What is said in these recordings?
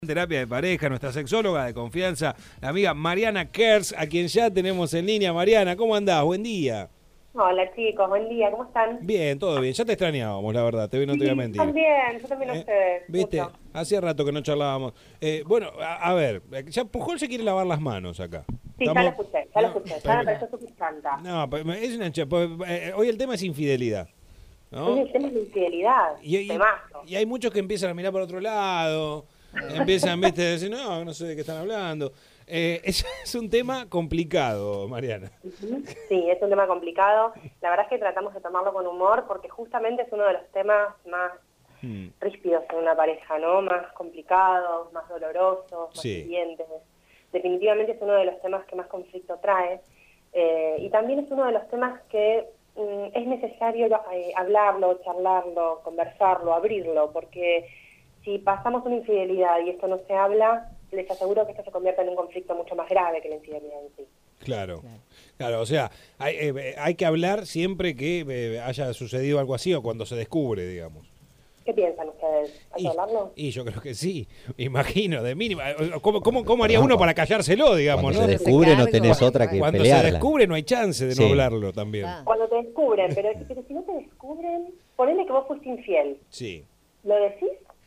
Terapia de pareja, nuestra sexóloga de confianza, la amiga Mariana Kers, a quien ya tenemos en línea. Mariana, ¿cómo andás? Buen día. Hola chicos, buen día, ¿cómo están? Bien, todo bien. Ya te extrañábamos, la verdad, no te voy a mentir. Yo también a ustedes. ¿Viste? Mucho. Hacía rato que no charlábamos. Bueno, a ver, ya Pujol se quiere lavar las manos acá. Sí, ya lo escuché, ya me pareció súper santa. No, es una hoy el tema es infidelidad, ¿no? Hoy el tema es la infidelidad, temazo. Y hay muchos que empiezan a mirar por otro lado, empiezan, viste, a decir, no sé de qué están hablando. Es un tema complicado, Mariana. Sí, es un tema complicado. La verdad es que tratamos de tomarlo con humor porque justamente es uno de los temas más ríspidos en una pareja, ¿no? Más complicados, más dolorosos, más hirientes. Definitivamente es uno de los temas que más conflicto trae. Y también es uno de los temas que es necesario hablarlo, charlarlo, conversarlo, abrirlo, porque si pasamos una infidelidad y esto no se habla, les aseguro que esto se convierte en un conflicto mucho más grave que la infidelidad en sí. Claro, o sea, hay que hablar siempre que haya sucedido algo así o cuando se descubre, digamos. ¿Qué piensan ustedes? ¿Hay que hablarlo? Y yo creo que sí, imagino, de mínima. ¿Cómo haría uno para callárselo, digamos? Cuando ¿no? se descubre no tenés otra que Cuando pelearla. se descubre no hay chance de no hablarlo también. Cuando te descubren, pero si no te descubren, ponele que vos fuiste infiel. Sí. ¿Lo decís?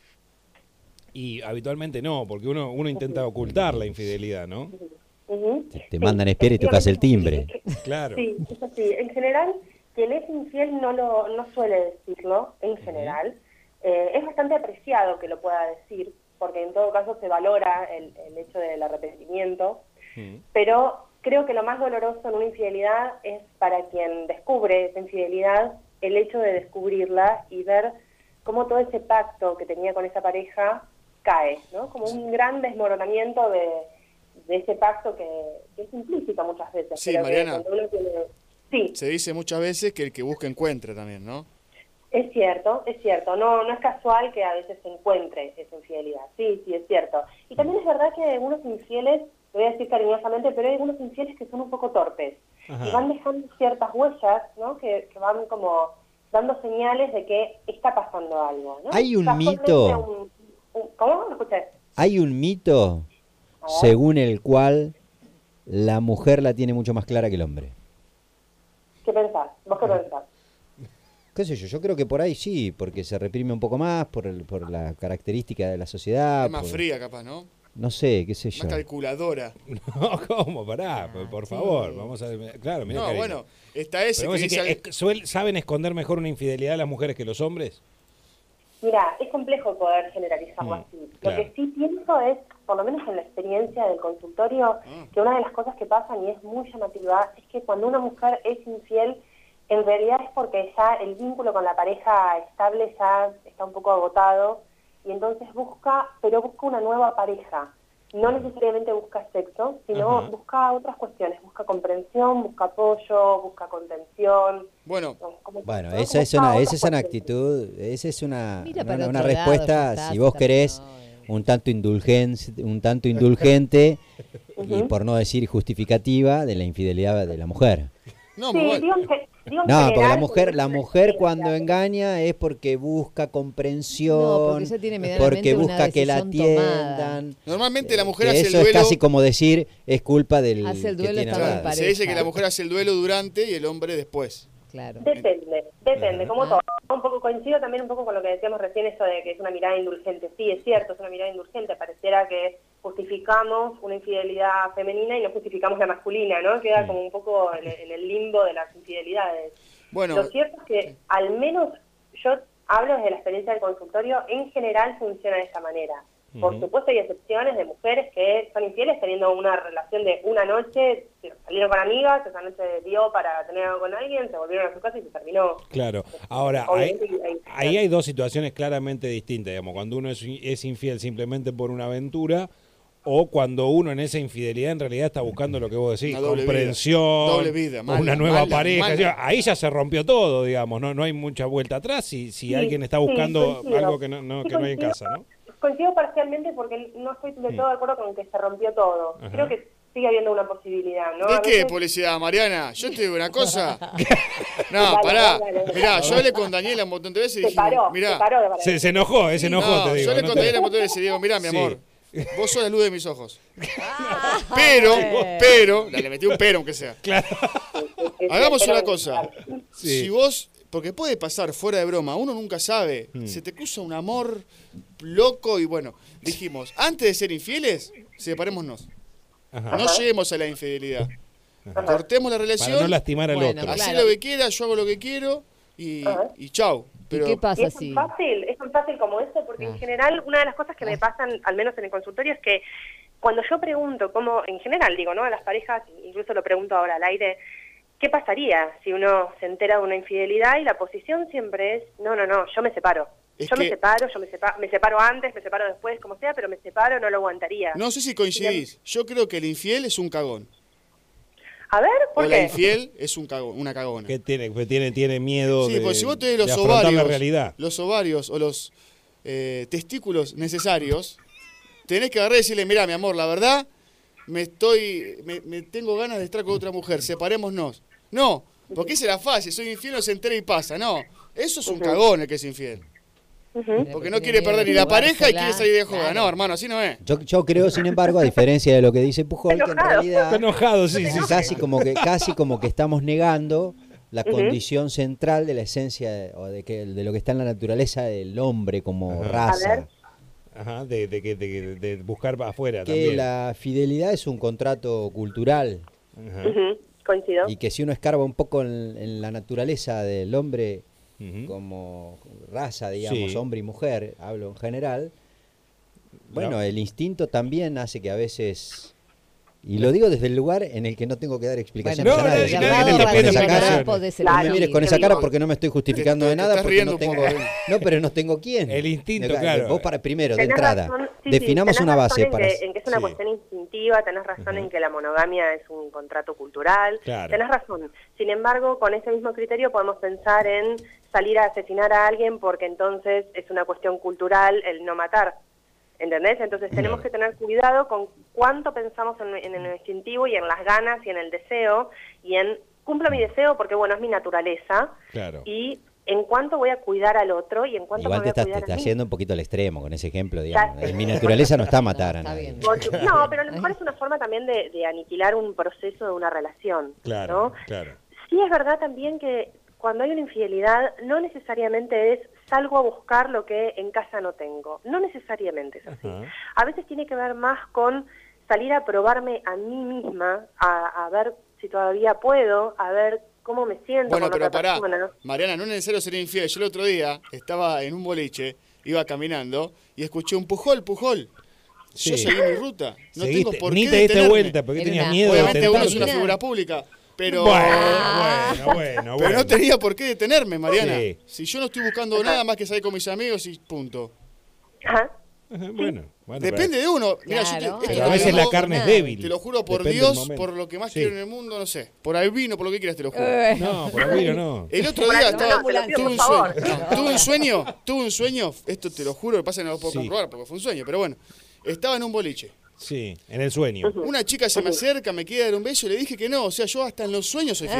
Y habitualmente no, porque uno intenta ocultar la infidelidad, ¿no? Te mandan a espiar y tocas el timbre. Claro. Sí, es así. En general, quien es infiel no suele decirlo, en general. Es bastante apreciado que lo pueda decir, porque en todo caso se valora el hecho del arrepentimiento, pero creo que lo más doloroso en una infidelidad es para quien descubre esa infidelidad, el hecho de descubrirla y ver cómo todo ese pacto que tenía con esa pareja cae, ¿no? Como un gran desmoronamiento de ese pacto que es implícito muchas veces. Sí, pero Mariana, Sí. Se dice muchas veces que el que busca encuentra también, ¿no? Es cierto, no es casual que a veces se encuentre esa infidelidad, sí, es cierto. Y también es verdad que hay algunos infieles, lo voy a decir cariñosamente, pero hay algunos infieles que son un poco torpes. Y van dejando ciertas huellas, ¿no? Que van como dando señales de que está pasando algo, ¿no? Hay un mito... ¿Cómo? ¿Me escuché? Hay un mito según el cual la mujer la tiene mucho más clara que el hombre. ¿Qué pensás? ¿Vos qué pensás? ¿Qué sé yo? Yo creo que por ahí sí, porque se reprime un poco más por la característica de la sociedad. Es más fría capaz, ¿no? No sé, qué sé yo. Más calculadora. No, ¿cómo? Pará, por favor. Vamos a ver. Claro, mira. No, cariño. bueno, está ese que ¿saben esconder mejor una infidelidad las mujeres que los hombres? Mira, es complejo poder generalizarlo así. Lo que sí pienso es, por lo menos en la experiencia del consultorio, que una de las cosas que pasan, y es muy llamativa, es que cuando una mujer es infiel, en realidad es porque ya el vínculo con la pareja estable ya está un poco agotado, y entonces busca una nueva pareja. No necesariamente busca sexo, sino busca otras cuestiones, busca comprensión, busca apoyo, busca contención. Bueno, esa es una actitud, esa es una respuesta, si vos querés, un tanto indulgente y por no decir justificativa de la infidelidad de la mujer. No, porque la mujer cuando engaña es porque busca comprensión, porque busca que la atiendan. Normalmente la mujer hace el eso duelo. Es casi como decir, es culpa del hace el que duelo tiene estando en al lado. pareja. Se dice que la mujer hace el duelo durante y el hombre después. Claro. Depende, como todo. Un poco coincido también un poco con lo que decíamos recién, eso de que es una mirada indulgente. Sí, es cierto, es una mirada indulgente. Pareciera que justificamos una infidelidad femenina y no justificamos la masculina, ¿no? Queda como un poco en el limbo de las infidelidades. Bueno, lo cierto es que al menos yo hablo desde la experiencia del consultorio, en general funciona de esta manera. Por supuesto hay excepciones de mujeres que son infieles teniendo una relación de una noche, salieron con amigas, esa noche dio para tener algo con alguien, se volvieron a su casa y se terminó. Claro, ahora, ahí hay dos situaciones claramente distintas, digamos, cuando uno es infiel simplemente por una aventura, o cuando uno en esa infidelidad en realidad está buscando lo que vos decís, comprensión, doble vida, una nueva pareja. Ahí ya se rompió todo, digamos, no hay mucha vuelta atrás si alguien está buscando algo que no hay en casa, ¿no? Coincido parcialmente porque no estoy del todo de acuerdo con que se rompió todo. Creo que sigue habiendo una posibilidad, ¿no? ¿De qué publicidad, Mariana? Yo te digo una cosa. No, pará. Mirá, yo hablé con Daniela un montón de veces y dijimos, mirá. Se enojó, te digo. Yo hablé con Daniela un montón de veces y digo, mirá, mi amor. Vos sos la luz de mis ojos. Pero, le metí un pero aunque sea. Claro. Hagamos una cosa. Sí. Si vos, porque puede pasar fuera de broma, uno nunca sabe, se te cruza un amor loco y bueno, dijimos, antes de ser infieles, separémonos. Ajá. No lleguemos a la infidelidad. Ajá. Cortemos la relación. Para no lastimar al otro. Hacé lo que quieras, yo hago lo que quiero y chau. Pero, ¿y qué pasa si...? Es tan fácil como eso, porque en general una de las cosas que me pasan, al menos en el consultorio, es que cuando yo pregunto, como en general digo, ¿no? A las parejas, incluso lo pregunto ahora al aire, ¿qué pasaría si uno se entera de una infidelidad? Y la posición siempre es, no, yo me separo. Me separo antes, me separo después, como sea, pero me separo, no lo aguantaría. No sé si coincidís, yo creo que el infiel es un cagón. A ver, ¿por qué? O la infiel es una cagona. Que tiene miedo de porque si vos tenés los ovarios o los testículos necesarios, tenés que agarrar y decirle, mirá, mi amor, la verdad, me tengo ganas de estar con otra mujer, separémonos. No, porque esa era fácil, soy infiel, no se entera y pasa. No, eso es un cagón el que es infiel. Porque no quiere perder ni la pareja y quiere salir de joda. No, hermano, así no es. Yo creo, sin embargo, a diferencia de lo que dice Pujol, que en realidad... Está enojado, sí. Casi como que estamos negando la condición central de la esencia o de lo que está en la naturaleza del hombre como raza. Ajá, de buscar afuera que también. La fidelidad es un contrato cultural. Coincido. Y que si uno escarba un poco en la naturaleza del hombre... como raza, digamos, hombre y mujer, hablo en general, bueno, el instinto también hace que a veces, y lo digo desde el lugar en el que no tengo que dar explicaciones a nadie. No me mires con esa cara porque no me estoy justificando de nada, porque no tengo, pero no tengo quién. El instinto, claro. Vos primero, de entrada, definamos una base. En que es una cuestión instintiva, tenés razón en que la monogamia es un contrato cultural, tenés razón. Sin embargo, con ese mismo criterio podemos pensar en salir a asesinar a alguien porque entonces es una cuestión cultural el no matar, ¿entendés? Entonces tenemos que tener cuidado con cuánto pensamos en el instintivo y en las ganas y en el deseo y en cumplo mi deseo porque bueno, es mi naturaleza y en cuánto voy a cuidar al otro y en cuánto me voy a cuidar a mí. Igual te estás haciendo un poquito al extremo con ese ejemplo, digamos. En mi naturaleza no está matar a nadie. No, pero a lo mejor es una forma también de aniquilar un proceso de una relación, ¿no? Sí es verdad también que cuando hay una infidelidad, no necesariamente es salgo a buscar lo que en casa no tengo. No necesariamente es así. A veces tiene que ver más con salir a probarme a mí misma, a ver si todavía puedo, a ver cómo me siento. Bueno, pero pará, Mariana, no es necesario ser infiel. Yo el otro día estaba en un boliche, iba caminando y escuché un Pujol. Yo seguí mi ruta. No tengo por qué ni te diste vuelta porque tenías miedo. Obviamente uno es una figura pública. Pero bueno. Pero no tenía por qué detenerme, Mariana. Si yo no estoy buscando nada más que salir con mis amigos y punto. Bueno, depende de uno. Mirá, pero a veces la carne es débil. Te lo juro por Dios, por lo que más quiero en el mundo, no sé. Por albino, por lo que quieras, te lo juro. No, por albino no. El otro día tuve un sueño. Esto te lo juro, lo que pasa que no lo puedo comprobar porque fue un sueño, pero bueno. Estaba en un boliche. Sí, en el sueño. Una chica se me acerca, me quiere dar un beso y le dije que no. O sea, yo hasta en los sueños soy fiel.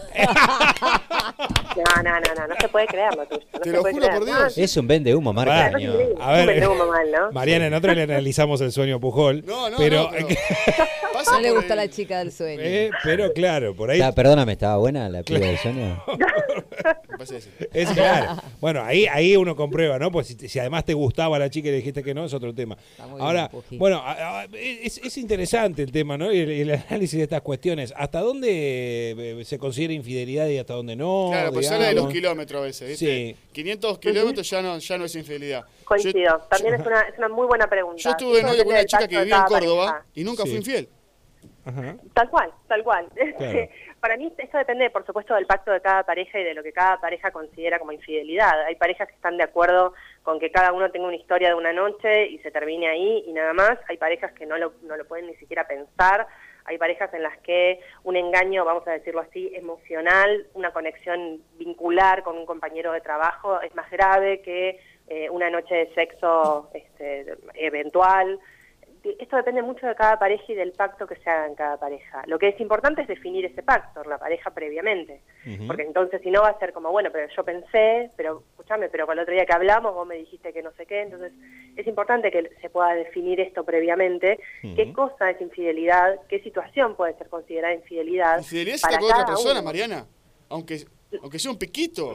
No se puede creerlo tuyo. Te lo juro por Dios. Es un vende humo, Marca. A ver, Mariana, nosotros le analizamos el sueño a Pujol. No, pero no le gusta la chica del sueño. Pero claro, por ahí. Perdóname, ¿estaba buena la piba del sueño? Es claro. Bueno, ahí uno comprueba, ¿no? Pues si además te gustaba la chica y le dijiste que no, es otro tema. Ahora, bueno, es interesante el tema, ¿no? Y el análisis de estas cuestiones. ¿Hasta dónde se considera infidelidad y hasta dónde no? Claro, pues habla de los kilómetros a veces, ¿viste? 500 kilómetros ya no es infidelidad. Coincido. También es una muy buena pregunta. Yo estuve de novio con una chica que vivía en Córdoba y nunca fui infiel. Tal cual. Claro. Para mí esto depende, por supuesto, del pacto de cada pareja y de lo que cada pareja considera como infidelidad. Hay parejas que están de acuerdo con que cada uno tenga una historia de una noche y se termine ahí y nada más. Hay parejas que no lo pueden ni siquiera pensar. Hay parejas en las que un engaño, vamos a decirlo así, emocional, una conexión vincular con un compañero de trabajo es más grave que una noche de sexo eventual. esto depende mucho de cada pareja y del pacto que se haga en cada pareja. Lo que es importante es definir ese pacto en la pareja previamente, porque entonces si no va a ser como, bueno, pero yo pensé, pero escúchame, pero con el otro día que hablamos vos me dijiste que no sé qué, entonces es importante que se pueda definir esto previamente, qué cosa es infidelidad, qué situación puede ser considerada infidelidad. Infidelidad es estar con otra persona, Mariana, aunque sea un piquito.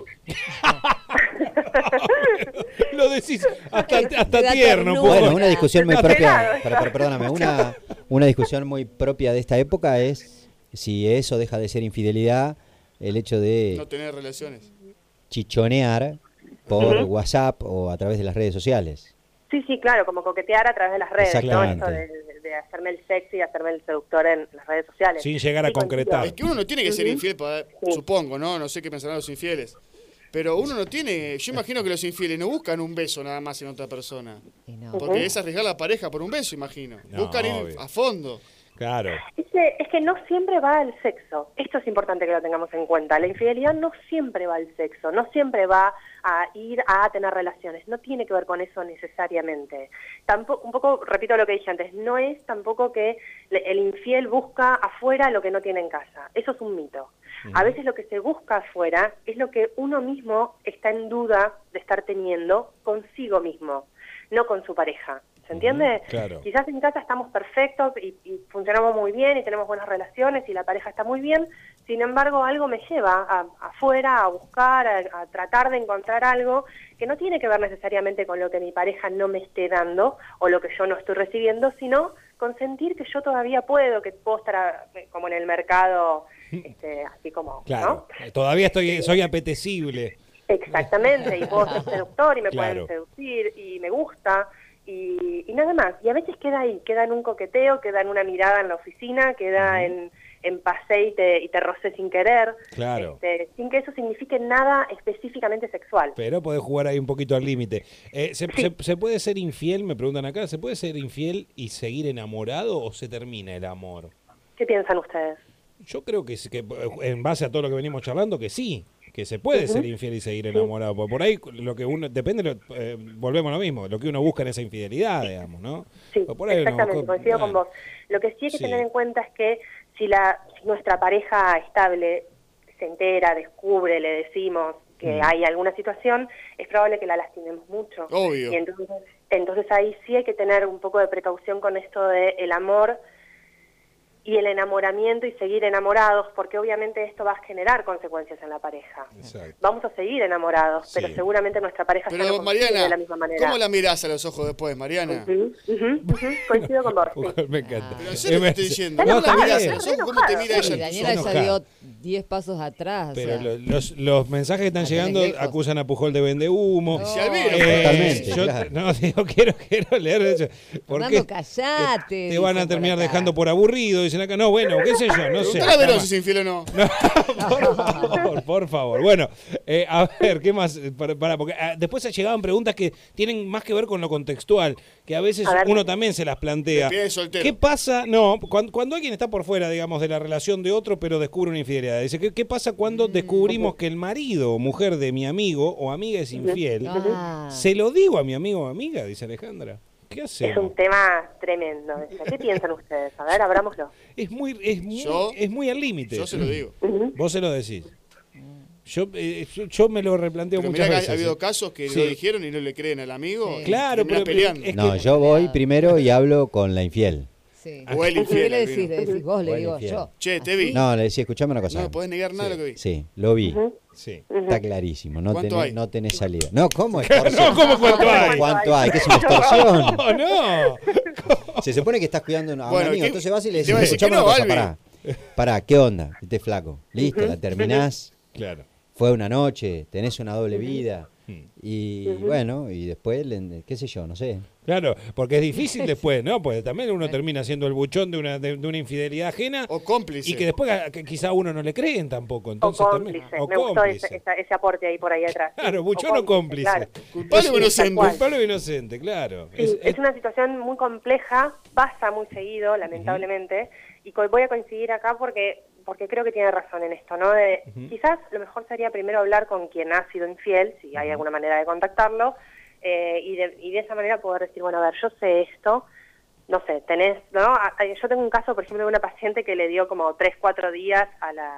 Lo decís hasta tierno. Bueno, una discusión muy propia, perdóname, una discusión muy propia de esta época es si eso deja de ser infidelidad, el hecho de no tener relaciones, chichonear por WhatsApp o a través de las redes sociales. Sí, claro, como coquetear a través de las redes, ¿no? Esto de hacerme el sexy, hacerme el seductor en las redes sociales. Sin llegar a concretar. Es que uno no tiene que ser infiel, supongo, ¿no? No sé qué pensarán los infieles. Pero uno no tiene... Yo imagino que los infieles no buscan un beso nada más en otra persona. Porque es arriesgar la pareja por un beso, imagino. Buscan ir a fondo. Claro. Es que no siempre va al sexo. Esto es importante que lo tengamos en cuenta. La infidelidad no siempre va al sexo, no siempre va a ir a tener relaciones. No tiene que ver con eso necesariamente. Tampoco, un poco, repito lo que dije antes, no es tampoco que el infiel busca afuera lo que no tiene en casa. Eso es un mito. A veces lo que se busca afuera es lo que uno mismo está en duda de estar teniendo consigo mismo, no con su pareja. ¿Se entiende? Claro. Quizás en casa estamos perfectos y funcionamos muy bien y tenemos buenas relaciones y la pareja está muy bien, sin embargo algo me lleva afuera a buscar, a tratar de encontrar algo que no tiene que ver necesariamente con lo que mi pareja no me esté dando o lo que yo no estoy recibiendo, sino con sentir que yo todavía puedo, que puedo estar como en el mercado, así como... Claro, ¿no? Todavía soy apetecible. Exactamente, y puedo ser seductor y me pueden seducir y me gusta... Y nada más, y a veces queda ahí, queda en un coqueteo, queda en una mirada en la oficina, queda en pasé y te rocé sin querer, sin que eso signifique nada específicamente sexual. Pero podés jugar ahí un poquito al límite. ¿Se puede ser infiel, me preguntan acá, ¿se puede ser infiel y seguir enamorado o se termina el amor? ¿Qué piensan ustedes? Yo creo que en base a todo lo que venimos charlando, que sí. Que se puede ser infiel y seguir enamorado. Porque por ahí lo que uno depende, volvemos a lo mismo, lo que uno busca en esa infidelidad, digamos, ¿no? Sí, por ahí exactamente, coincido con vos. Lo que sí hay que tener en cuenta es que si nuestra pareja estable se entera, descubre, le decimos que hay alguna situación, es probable que la lastimemos mucho. Obvio. Y entonces ahí sí hay que tener un poco de precaución con esto de el amor y el enamoramiento y seguir enamorados, porque obviamente esto va a generar consecuencias en la pareja. Exacto. Vamos a seguir enamorados, pero seguramente nuestra pareja ya no Mariana, de la misma manera. ¿Cómo la mirás a los ojos después, Mariana? Coincido con vos. Me encanta. Pero en serio te estoy diciendo, ¿cómo la mirás a los ojos? ¿Cómo te mira ella? Daniela ya dio 10 pasos atrás. Pero los mensajes que están llegando acusan a Pujol de vende humo. Totalmente, claro. No, digo, quiero leer eso. Fernando, callate. Te van a terminar dejando por aburrido, dicen acá. No, bueno, qué sé yo, no sé. Preguntale a Verón si es infiel o no. Por favor. Bueno, a ver, ¿qué más? Porque después se llegaban preguntas que tienen más que ver con lo contextual, que a veces uno también se las plantea. ¿Qué pasa? No, cuando alguien está por fuera, digamos, de la relación de otro, pero descubre una infidelidad. Dice, ¿qué pasa cuando descubrimos que el marido o mujer de mi amigo o amiga es infiel? ¿Se lo digo a mi amigo o amiga? Dice Alejandra. ¿Qué hacemos? Es un tema tremendo. ¿Qué piensan ustedes? A ver, abrámoslo. Es muy al límite. Yo se lo digo. Vos se lo decís. Yo me lo replanteo muchas veces. Ha habido casos que lo dijeron y no le creen al amigo. Claro, pero peleando. No, yo voy primero y hablo con la infiel. Sí. O el infiel. ¿Qué le decís vos? Le digo yo. Che, te vi. No, le decía, escuchame una cosa. No podés negar nada de lo que vi. Sí, lo vi. Sí. Está clarísimo, no tenés salida. No, ¿cómo es? No, ¿cómo cuánto hay? ¿Cuánto hay? ¿Qué es una extorsión? No. Se supone que estás cuidando a un amigo, entonces vas y le decís, escuchame una cosa, pará, ¿qué onda? Este flaco, listo, la terminás. Claro. Fue una noche, tenés una doble vida. Y bueno, y después, qué sé yo, no sé. Claro, porque es difícil después, ¿no? Pues también uno termina siendo el buchón de una infidelidad ajena. O cómplice. Y que después quizá uno no le creen tampoco. Entonces, o cómplice. Me gustó ese aporte ahí por ahí atrás. Claro, buchón o cómplice. Claro. Culpable o inocente. Culpable o inocente, claro. Sí, es una situación muy compleja, pasa muy seguido, lamentablemente, y voy a coincidir acá porque creo que tiene razón en esto, ¿no? Quizás lo mejor sería primero hablar con quien ha sido infiel, si hay alguna manera de contactarlo, y de esa manera poder decir, bueno, a ver, yo sé esto, no sé, tenés, ¿no? Yo tengo un caso, por ejemplo, de una paciente que le dio como 3-4 días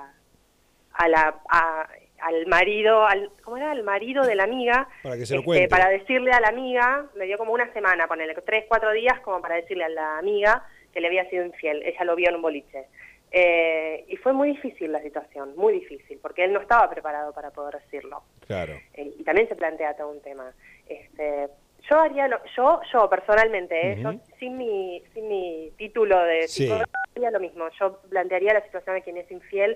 al marido, ¿cómo era? Al marido de la amiga, para que se lo cuente. Para decirle a la amiga, le dio como una semana, ponele 3-4 días como para decirle a la amiga que le había sido infiel. Ella lo vio en un boliche. Y fue muy difícil la situación, muy difícil, porque él no estaba preparado para poder decirlo. Claro. Y también se plantea todo un tema. Yo haría yo personalmente, yo sin mi título de psicóloga, haría lo mismo. Yo plantearía la situación de quien es infiel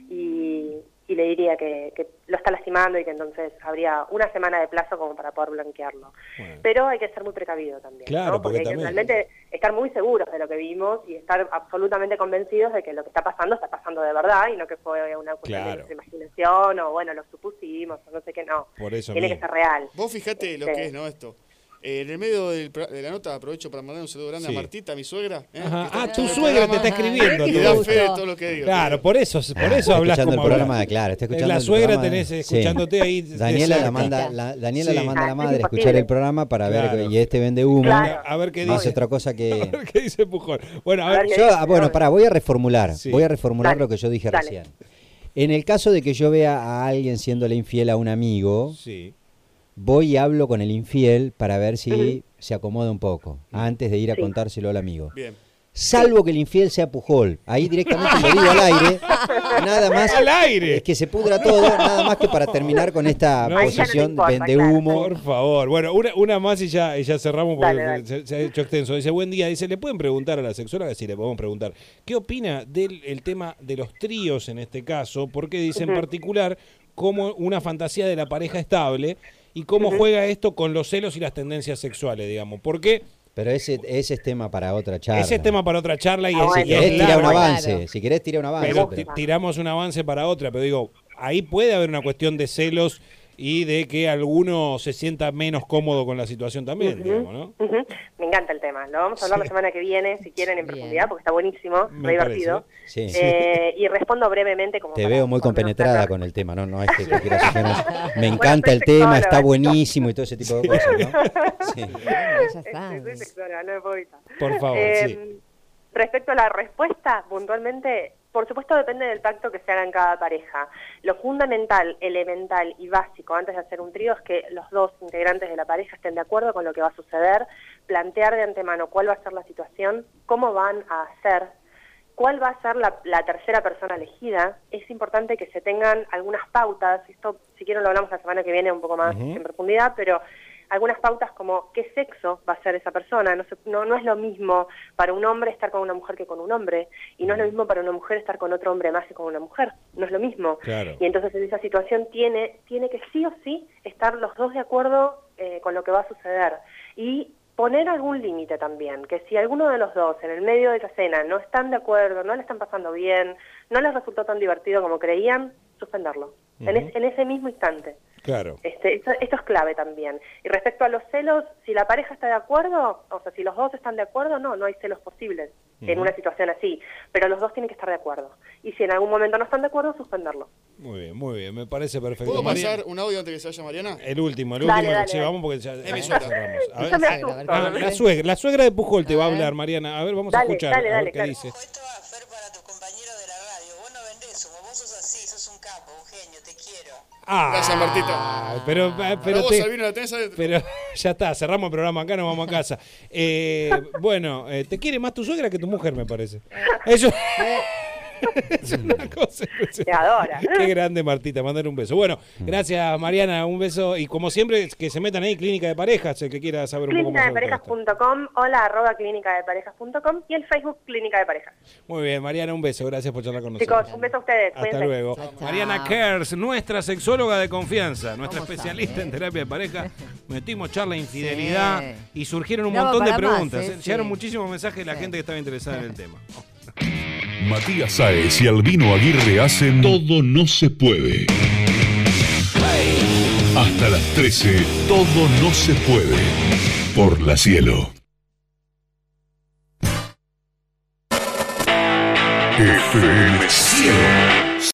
y le diría que lo está lastimando y que entonces habría una semana de plazo como para poder blanquearlo. Bueno. Pero hay que ser muy precavido también, claro, ¿no? Porque hay que realmente estar muy seguros de lo que vimos y estar absolutamente convencidos de que lo que está pasando de verdad y no que fue una cuestión de imaginación o bueno, lo supusimos o no sé qué, no. Por eso tiene que ser real. Vos fijate lo que es, ¿no? Esto. En el medio de la nota aprovecho para mandar un saludo grande a Martita, mi suegra. Tu suegra te está escribiendo. Y da fe de todo lo que digo. Claro, por eso hablas como el programa, claro, está escuchando la suegra tenés escuchándote ahí. Daniela la manda a la madre a escuchar el programa para ver, y vende humo. Claro. A ver qué dice. Hace otra cosa que... A ver qué dice Pujol. Bueno, a ver. Voy a reformular lo que yo dije recién. En el caso de que yo vea a alguien siéndole infiel a un amigo... voy y hablo con el infiel para ver si se acomoda un poco, antes de ir a contárselo al amigo. Bien. Salvo que el infiel sea Pujol. Ahí directamente lo digo al aire. Nada más. ¡Al aire! Es que se pudra todo, nada más que para terminar con esta posición de humo. Por favor. Bueno, una más y ya cerramos porque dale. Se ha hecho extenso. Dice, buen día. Dice, ¿le pueden preguntar a la sexóloga? Sí, le podemos preguntar. ¿Qué opina del tema de los tríos en este caso? Porque dice en particular como una fantasía de la pareja estable y cómo juega esto con los celos y las tendencias sexuales, digamos. ¿Por qué? Pero ese es tema para otra charla. Ese es tema para otra charla y si querés tirar un avance. Si querés tirar un avance. Pero tiramos un avance para otra, pero digo, ahí puede haber una cuestión de celos y de que alguno se sienta menos cómodo con la situación también, digamos, ¿no? Me encanta el tema. Lo vamos a hablar la semana que viene, si quieren, en profundidad, porque está buenísimo, muy divertido. Sí. Y respondo brevemente. Como te veo muy compenetrada con el tema, ¿no? No es que quieras hacer. Me encanta el tema, está buenísimo y todo ese tipo de cosas, ¿no? Sí. Soy sexóloga, no me puedo evitar. Por favor, Respecto a la respuesta, puntualmente, por supuesto depende del pacto que se haga en cada pareja. Lo fundamental, elemental y básico antes de hacer un trío es que los dos integrantes de la pareja estén de acuerdo con lo que va a suceder, plantear de antemano cuál va a ser la situación, cómo van a hacer, cuál va a ser la tercera persona elegida. Es importante que se tengan algunas pautas, esto si quieren lo hablamos la semana que viene un poco más en profundidad, pero algunas pautas como qué sexo va a ser esa persona. No es lo mismo para un hombre estar con una mujer que con un hombre, y no es lo mismo para una mujer estar con otro hombre más que con una mujer, no es lo mismo. Claro. Y entonces en esa situación tiene que sí o sí estar los dos de acuerdo con lo que va a suceder, y poner algún límite también, que si alguno de los dos en el medio de la cena no están de acuerdo, no le están pasando bien, no les resultó tan divertido como creían, suspenderlo, en ese mismo instante. Claro. Esto es clave también. Y respecto a los celos, si la pareja está de acuerdo, o sea, si los dos están de acuerdo, no hay celos posibles en una situación así, pero los dos tienen que estar de acuerdo. Y si en algún momento no están de acuerdo, suspenderlo. Muy bien, me parece perfecto. ¿Puedo pasar un audio antes que se vaya Mariana? El último. Dale. Sí, vamos porque ya cerramos. A ver. La suegra de Pujol te va a hablar, Mariana. A ver, vamos a escuchar a ver qué dice. Esto va a ser para tus compañeros de la radio. Vos no vendés humo, vos sos así, sos un capo, un genio, te quiero. Gracias, Martita. Pero ya está, cerramos el programa acá, nos vamos a casa. Bueno, te quiere más tu suegra que tu mujer, me parece. Eso es una cosa. Te adora. Qué grande, Martita, mandar un beso. Bueno, gracias, Mariana, un beso. Y como siempre, que se metan ahí, Clínica de Parejas, el que quiera saber un poco más. Clínicadeparejas.com, @clínicadeparejas.com y el Facebook Clínica de Parejas. Muy bien, Mariana, un beso. Gracias por charlar con nosotros. Chicos, un beso a ustedes. Hasta Cuídense. luego. Chao. Mariana Kers, nuestra sexóloga de confianza, nuestra especialista en terapia de pareja. Metimos charla de infidelidad y surgieron un montón de preguntas. Llegaron muchísimos mensajes de la gente que estaba interesada en el tema. Matías Sáez y Albino Aguirre hacen Todo No Se Puede. Hasta las 13, Todo No Se Puede. Por la Cielo. FM Cielo.